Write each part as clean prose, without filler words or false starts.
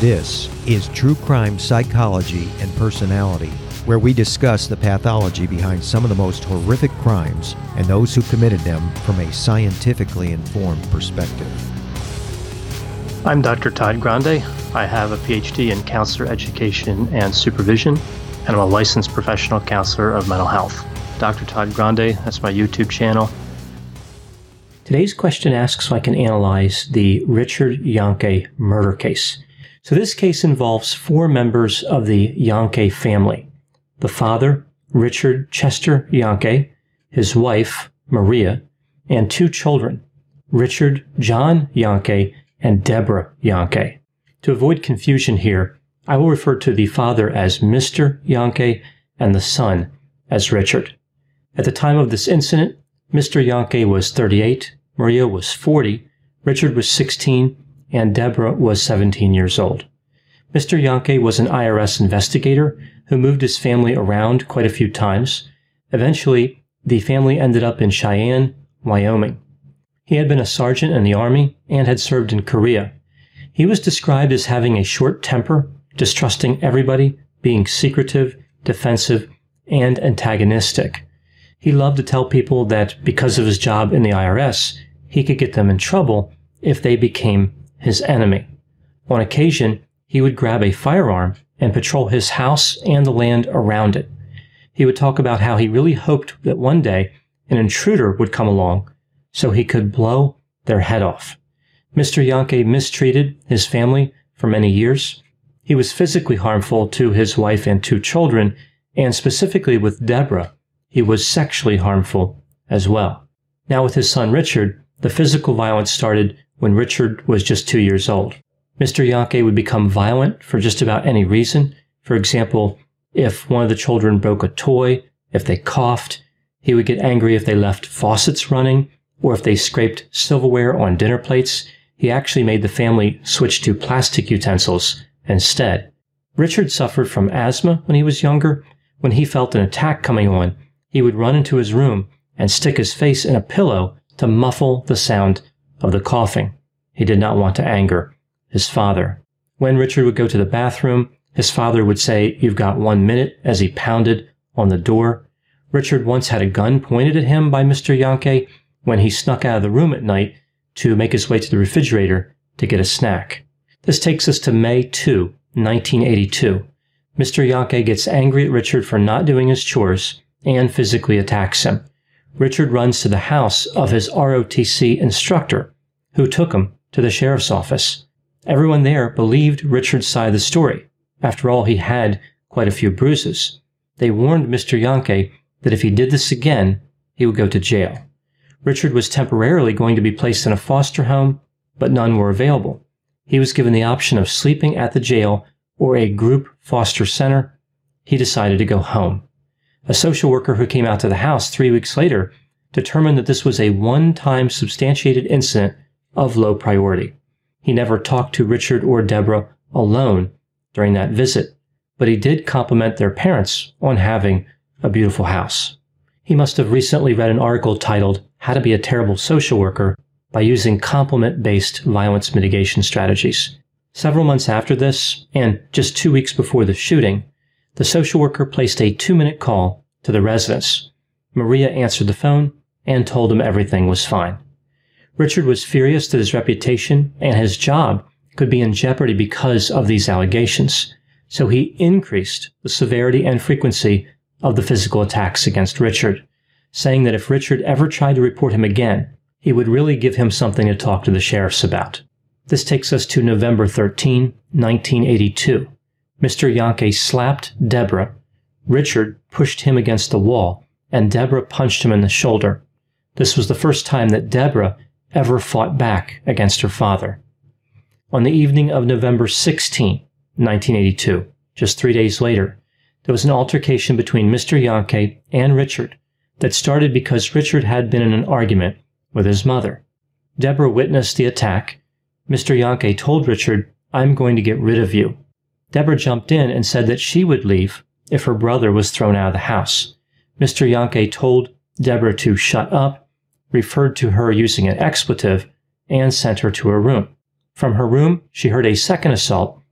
This is True Crime Psychology and Personality, where we discuss the pathology behind some of the most horrific crimes and those who committed them from a scientifically informed perspective. I'm Dr. Todd Grande. I have a PhD in counselor education and supervision, and I'm a licensed professional counselor of mental health. Dr. Todd Grande, that's my YouTube channel. Today's question asks so I can analyze the Richard Janke murder case. So this case involves 4 members of the Janke family. The father, Richard Chester Janke, his wife, Maria, and 2 children, Richard John Janke and Deborah Janke. To avoid confusion here, I will refer to the father as Mr. Janke and the son as Richard. At the time of this incident, Mr. Janke was 38, Maria was 40, Richard was 16, and Deborah was 17 years old. Mr. Janke was an IRS investigator who moved his family around quite a few times. Eventually, the family ended up in Cheyenne, Wyoming. He had been a sergeant in the Army and had served in Korea. He was described as having a short temper, distrusting everybody, being secretive, defensive, and antagonistic. He loved to tell people that because of his job in the IRS, he could get them in trouble if they became his enemy. On occasion, he would grab a firearm and patrol his house and the land around it. He would talk about how he really hoped that one day an intruder would come along so he could blow their head off. Mr. Janke mistreated his family for many years. He was physically harmful to his wife and 2 children, and specifically with Deborah, he was sexually harmful as well. Now with his son Richard, the physical violence started when Richard was just 2 years old. Mr. Janke would become violent for just about any reason. For example, if one of the children broke a toy, if they coughed, he would get angry if they left faucets running, or if they scraped silverware on dinner plates. He actually made the family switch to plastic utensils instead. Richard suffered from asthma when he was younger. When he felt an attack coming on, he would run into his room and stick his face in a pillow to muffle the sound of the coughing. He did not want to anger his father. When Richard would go to the bathroom, his father would say, "You've got 1 minute," as he pounded on the door. Richard once had a gun pointed at him by Mr. Janke when he snuck out of the room at night to make his way to the refrigerator to get a snack. This takes us to May 2, 1982. Mr. Janke gets angry at Richard for not doing his chores and physically attacks him. Richard runs to the house of his ROTC instructor, who took him to the sheriff's office. Everyone there believed Richard's side of the story. After all, he had quite a few bruises. They warned Mr. Janke that if he did this again, he would go to jail. Richard was temporarily going to be placed in a foster home, but none were available. He was given the option of sleeping at the jail or a group foster center. He decided to go home. A social worker who came out to the house 3 weeks later determined that this was a one-time substantiated incident of low priority. He never talked to Richard or Deborah alone during that visit, but he did compliment their parents on having a beautiful house. He must have recently read an article titled "How to Be a Terrible Social Worker by Using Compliment-Based Violence Mitigation Strategies." Several months after this, and just 2 weeks before the shooting, the social worker placed a 2-minute call to the residence. Maria answered the phone and told him everything was fine. Richard was furious that his reputation and his job could be in jeopardy because of these allegations, so he increased the severity and frequency of the physical attacks against Richard, saying that if Richard ever tried to report him again, he would really give him something to talk to the sheriffs about. This takes us to November 13, 1982. Mr. Janke slapped Deborah, Richard pushed him against the wall, and Deborah punched him in the shoulder. This was the first time that Deborah ever fought back against her father. On the evening of November 16, 1982, just 3 days later, there was an altercation between Mr. Janke and Richard that started because Richard had been in an argument with his mother. Deborah witnessed the attack. Mr. Janke told Richard, "I'm going to get rid of you." Deborah jumped in and said that she would leave if her brother was thrown out of the house. Mr. Janke told Deborah to shut up, referred to her using an expletive, and sent her to her room. From her room, she heard a second assault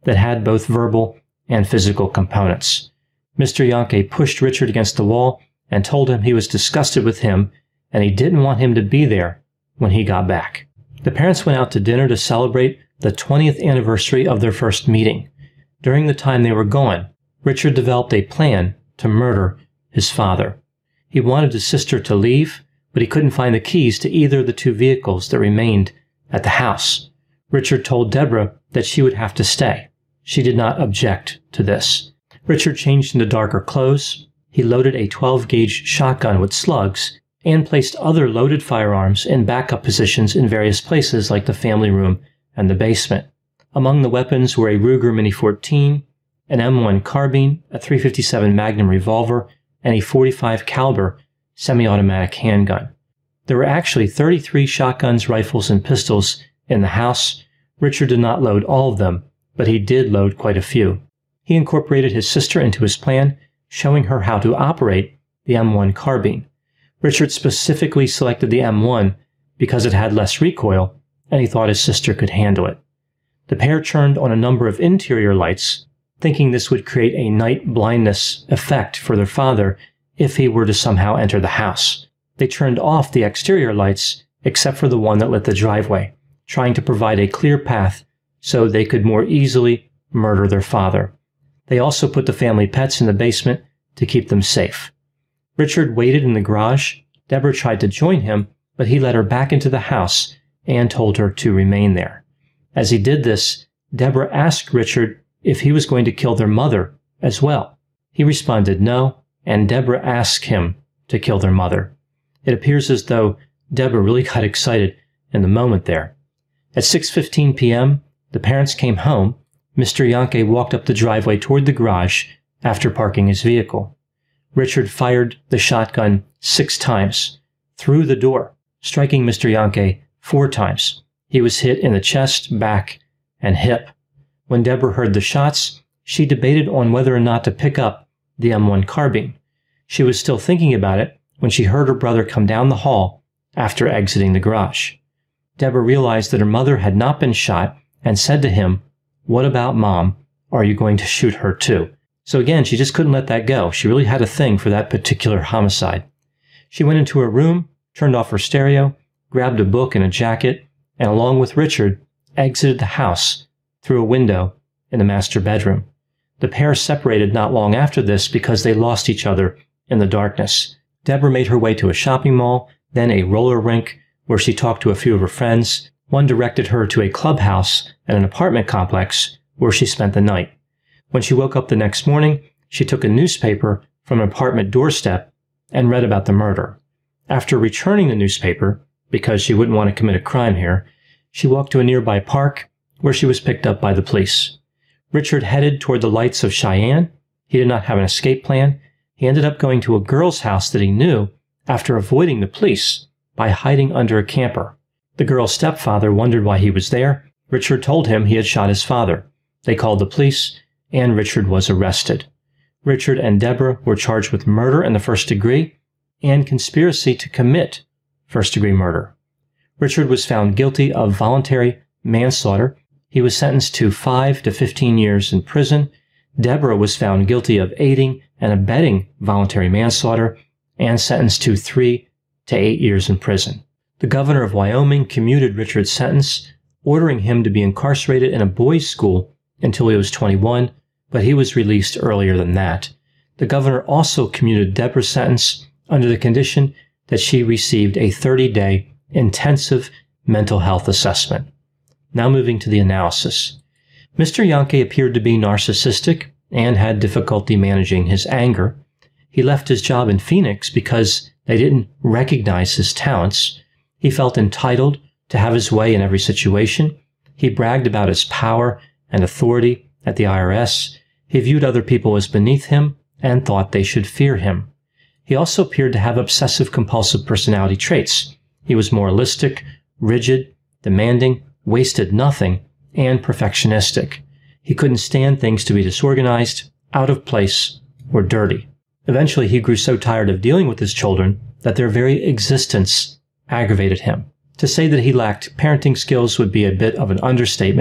that had both verbal and physical components. Mr. Jahnke pushed Richard against the wall and told him he was disgusted with him and he didn't want him to be there when he got back. The parents went out to dinner to celebrate the 20th anniversary of their first meeting. During the time they were gone, Richard developed a plan to murder his father. He wanted his sister to leave, but he couldn't find the keys to either of the two vehicles that remained at the house. Richard told Deborah that she would have to stay. She did not object to this. Richard changed into darker clothes. He loaded a 12-gauge shotgun with slugs and placed other loaded firearms in backup positions in various places like the family room and the basement. Among the weapons were a Ruger Mini 14, an M1 carbine, a .357 Magnum revolver, and a .45 caliber semi-automatic handgun. There were actually 33 shotguns, rifles, and pistols in the house. Richard did not load all of them, but he did load quite a few. He incorporated his sister into his plan, showing her how to operate the M1 carbine. Richard specifically selected the M1 because it had less recoil, and he thought his sister could handle it. The pair turned on a number of interior lights, thinking this would create a night blindness effect for their father if he were to somehow enter the house. They turned off the exterior lights, except for the one that lit the driveway, trying to provide a clear path so they could more easily murder their father. They also put the family pets in the basement to keep them safe. Richard waited in the garage. Deborah tried to join him, but he led her back into the house and told her to remain there. As he did this, Deborah asked Richard if he was going to kill their mother as well. He responded no, and Deborah asked him to kill their mother. It appears as though Deborah really got excited in the moment there. At 6:15 p.m., the parents came home. Mr. Jahnke walked up the driveway toward the garage after parking his vehicle. Richard fired the shotgun 6 times through the door, striking Mr. Jahnke 4 times. He was hit in the chest, back, and hip. When Deborah heard the shots, she debated on whether or not to pick up the M1 carbine. She was still thinking about it when she heard her brother come down the hall after exiting the garage. Deborah realized that her mother had not been shot and said to him, "What about Mom? Are you going to shoot her too?" So again, she just couldn't let that go. She really had a thing for that particular homicide. She went into her room, turned off her stereo, grabbed a book and a jacket, and along with Richard, exited the house through a window in the master bedroom. The pair separated not long after this because they lost each other in the darkness. Deborah made her way to a shopping mall, then a roller rink, where she talked to a few of her friends. One directed her to a clubhouse and an apartment complex where she spent the night. When she woke up the next morning, she took a newspaper from an apartment doorstep and read about the murder. After returning the newspaper, because she wouldn't want to commit a crime here, she walked to a nearby park where she was picked up by the police. Richard headed toward the lights of Cheyenne. He did not have an escape plan. He ended up going to a girl's house that he knew after avoiding the police by hiding under a camper. The girl's stepfather wondered why he was there. Richard told him he had shot his father. They called the police, and Richard was arrested. Richard and Deborah were charged with murder in the first degree and conspiracy to commit first-degree murder. Richard was found guilty of voluntary manslaughter. He was sentenced to 5 to 15 years in prison. Deborah was found guilty of aiding and abetting voluntary manslaughter and sentenced to 3 to 8 years in prison. The governor of Wyoming commuted Richard's sentence, ordering him to be incarcerated in a boys' school until he was 21, but he was released earlier than that. The governor also commuted Deborah's sentence under the condition that she received a 30-day intensive mental health assessment. Now moving to the analysis. Mr. Jahnke appeared to be narcissistic and had difficulty managing his anger. He left his job in Phoenix because they didn't recognize his talents. He felt entitled to have his way in every situation. He bragged about his power and authority at the IRS. He viewed other people as beneath him and thought they should fear him. He also appeared to have obsessive-compulsive personality traits. He was moralistic, rigid, demanding, wasted nothing, and perfectionistic. He couldn't stand things to be disorganized, out of place, or dirty. Eventually, he grew so tired of dealing with his children that their very existence aggravated him. To say that he lacked parenting skills would be a bit of an understatement.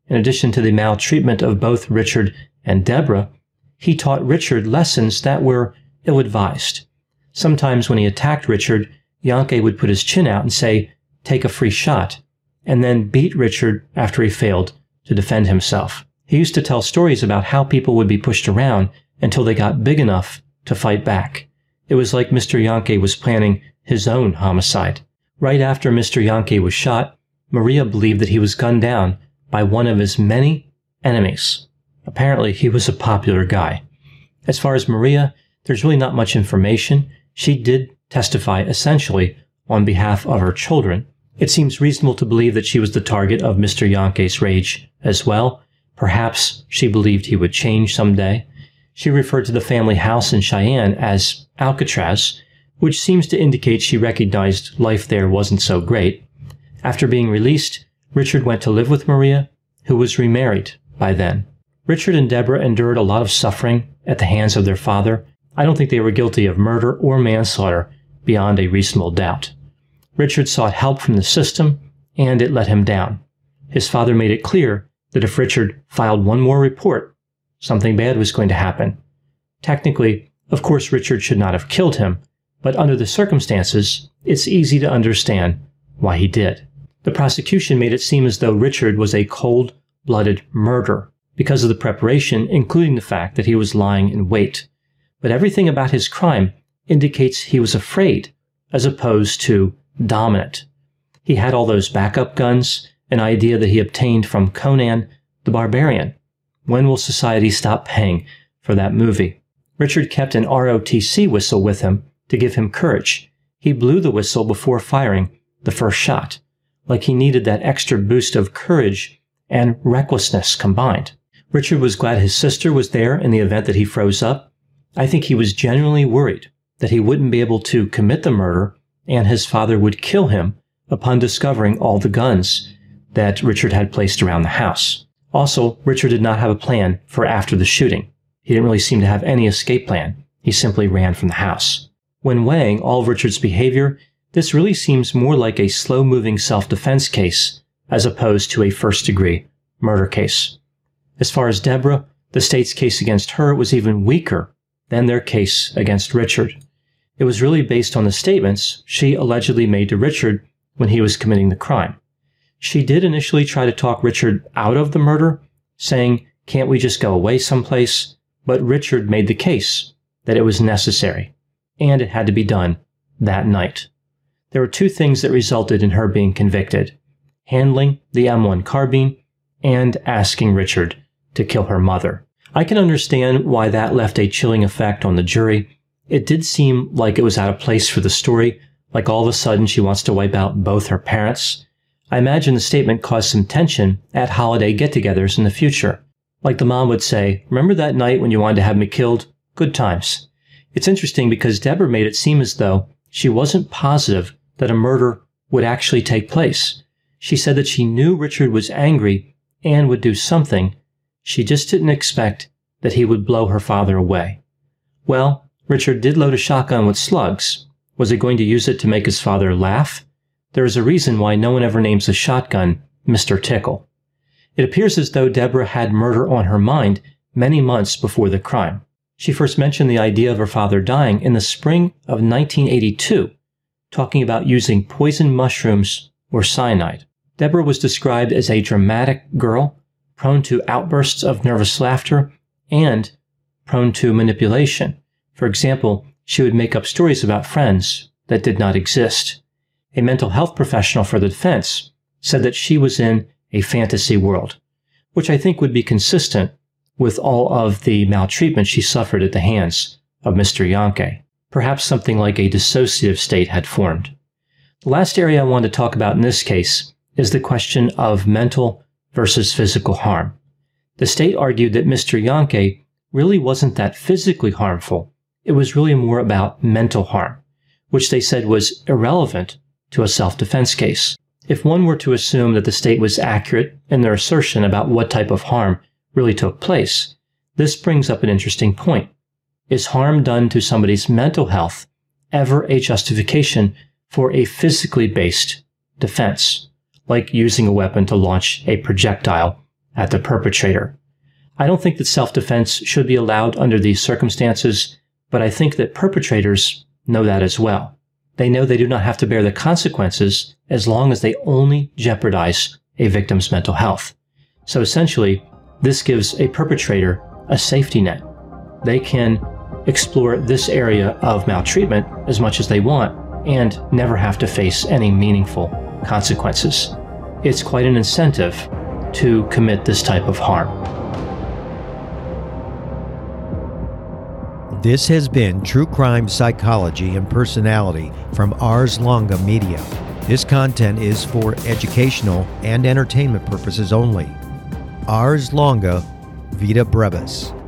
in addition to the maltreatment of both Richard and Deborah, he taught Richard lessons that were ill-advised. Sometimes when he attacked Richard, Janke would put his chin out and say, "Take a free shot," and then beat Richard after he failed to defend himself. He used to tell stories about how people would be pushed around until they got big enough to fight back. It was like Mr. Janke was planning his own homicide. Right after Mr. Janke was shot, Maria believed that he was gunned down by one of his many enemies. Apparently, he was a popular guy. As far as Maria, there's really not much information. She did testify essentially on behalf of her children. It seems reasonable to believe that she was the target of Mr. Janke's rage as well. Perhaps she believed he would change someday. She referred to the family house in Cheyenne as Alcatraz, which seems to indicate she recognized life there wasn't so great. After being released, Richard went to live with Maria, who was remarried by then. Richard and Deborah endured a lot of suffering at the hands of their father. I don't think they were guilty of murder or manslaughter beyond a reasonable doubt. Richard sought help from the system, and it let him down. His father made it clear that if Richard filed one more report, something bad was going to happen. Technically, of course, Richard should not have killed him, but under the circumstances, it's easy to understand why he did. The prosecution made it seem as though Richard was a cold-blooded murderer because of the preparation, including the fact that he was lying in wait. But everything about his crime indicates he was afraid, as opposed to dominant. He had all those backup guns, an idea that he obtained from Conan the Barbarian. When will society stop paying for that movie? Richard kept an ROTC whistle with him to give him courage. He blew the whistle before firing the first shot, like he needed that extra boost of courage and recklessness combined. Richard was glad his sister was there in the event that he froze up. I think he was genuinely worried that he wouldn't be able to commit the murder and his father would kill him upon discovering all the guns that Richard had placed around the house. Also, Richard did not have a plan for after the shooting. He didn't really seem to have any escape plan. He simply ran from the house. When weighing all of Richard's behavior, this really seems more like a slow-moving self-defense case as opposed to a first-degree murder case. As far as Deborah, the state's case against her was even weaker than their case against Richard. It was really based on the statements she allegedly made to Richard when he was committing the crime. She did initially try to talk Richard out of the murder, saying, "Can't we just go away someplace?" But Richard made the case that it was necessary, and it had to be done that night. There were two things that resulted in her being convicted: handling the M1 carbine and asking Richard to kill her mother. I can understand why that left a chilling effect on the jury. It did seem like it was out of place for the story, like all of a sudden she wants to wipe out both her parents. I imagine the statement caused some tension at holiday get-togethers in the future. Like the mom would say, "Remember that night when you wanted to have me killed? Good times." It's interesting because Deborah made it seem as though she wasn't positive that a murder would actually take place. She said that she knew Richard was angry and would do something. She just didn't expect that he would blow her father away. Well, Richard did load a shotgun with slugs. Was he going to use it to make his father laugh? There is a reason why no one ever names a shotgun Mr. Tickle. It appears as though Deborah had murder on her mind many months before the crime. She first mentioned the idea of her father dying in the spring of 1982, talking about using poison mushrooms or cyanide. Deborah was described as a dramatic girl, prone to outbursts of nervous laughter, and prone to manipulation. For example, she would make up stories about friends that did not exist. A mental health professional for the defense said that she was in a fantasy world, which I think would be consistent with all of the maltreatment she suffered at the hands of Mr. Janke. Perhaps something like a dissociative state had formed. The last area I want to talk about in this case is the question of mental versus physical harm. The state argued that Mr. Janke really wasn't that physically harmful. It was really more about mental harm, which they said was irrelevant to a self-defense case. If one were to assume that the state was accurate in their assertion about what type of harm really took place, this brings up an interesting point. Is harm done to somebody's mental health ever a justification for a physically based defense, like using a weapon to launch a projectile at the perpetrator. I don't think that self-defense should be allowed under these circumstances, but I think that perpetrators know that as well. They know they do not have to bear the consequences as long as they only jeopardize a victim's mental health. So essentially, this gives a perpetrator a safety net. They can explore this area of maltreatment as much as they want and never have to face any meaningful consequences. It's quite an incentive to commit this type of harm. This has been True Crime Psychology and Personality from Ars Longa Media. This content is for educational and entertainment purposes only. Ars Longa, Vita Brevis.